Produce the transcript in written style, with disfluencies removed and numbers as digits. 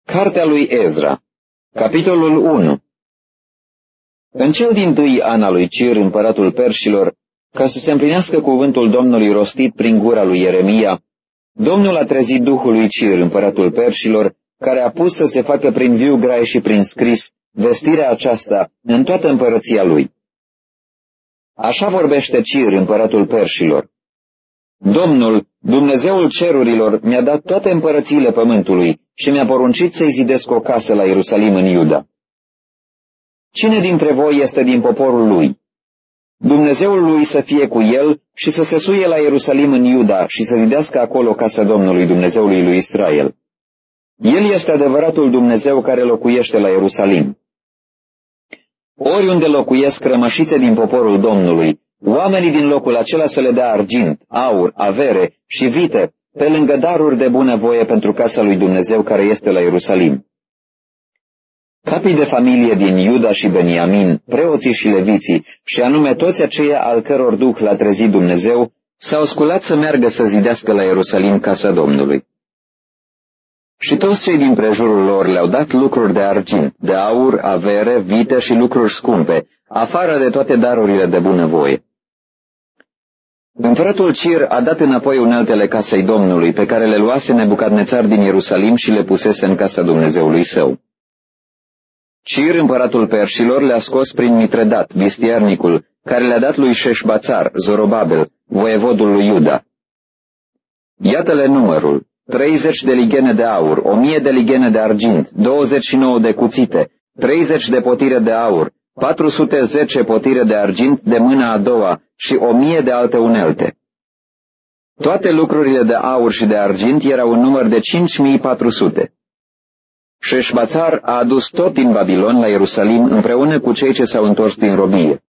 Cartea lui Ezra, capitolul 1. În cel dintâi an al lui Cir, împăratul Perșilor, ca să se împlinească cuvântul Domnului rostit prin gura lui Ieremia, Domnul a trezit duhul lui Cir, împăratul Perșilor, care a pus să se facă prin viu grai și prin scris vestirea aceasta în toată împărăția lui. Așa vorbește Cir, împăratul Perșilor: Domnul, Dumnezeul cerurilor, mi-a dat toate împărățiile pământului și mi-a poruncit să-i zidesc o casă la Ierusalim în Iuda. Cine dintre voi este din poporul lui? Dumnezeul lui să fie cu el și să se suie la Ierusalim în Iuda și să zidească acolo casa Domnului, Dumnezeului lui Israel. El este adevăratul Dumnezeu care locuiește la Ierusalim. Oriunde locuiesc rămășițe din poporul Domnului, oamenii din locul acela să le dea argint, aur, avere și vite, pe lângă daruri de bunăvoie pentru casa lui Dumnezeu care este la Ierusalim. Capii de familie din Iuda și Beniamin, preoții și leviții, și anume toți aceia al căror duh l-a trezit Dumnezeu, s-au sculat să meargă să zidească la Ierusalim casa Domnului. Și toți cei din prejurul lor le-au dat lucruri de argint, de aur, avere, vite și lucruri scumpe, afară de toate darurile de bunăvoie. Împăratul Cir a dat înapoi uneltele casei Domnului, pe care le luase Nebucadnețar din Ierusalim și le pusese în casa Dumnezeului său. Cir, împăratul Perșilor, le-a scos prin Mitredat, vistiernicul, care le-a dat lui Șeșbațar, Zorobabel, voievodul lui Iuda. Iată-le numărul: 30 de lighene de aur, 1000 de lighene de argint, 29 de cuțite, 30 de potire de aur, 410 potire de argint de mâna a doua și 1000 de alte unelte. Toate lucrurile de aur și de argint erau în număr de 5400. Șeșbațar a adus tot din Babilon la Ierusalim împreună cu cei ce s-au întors din robie.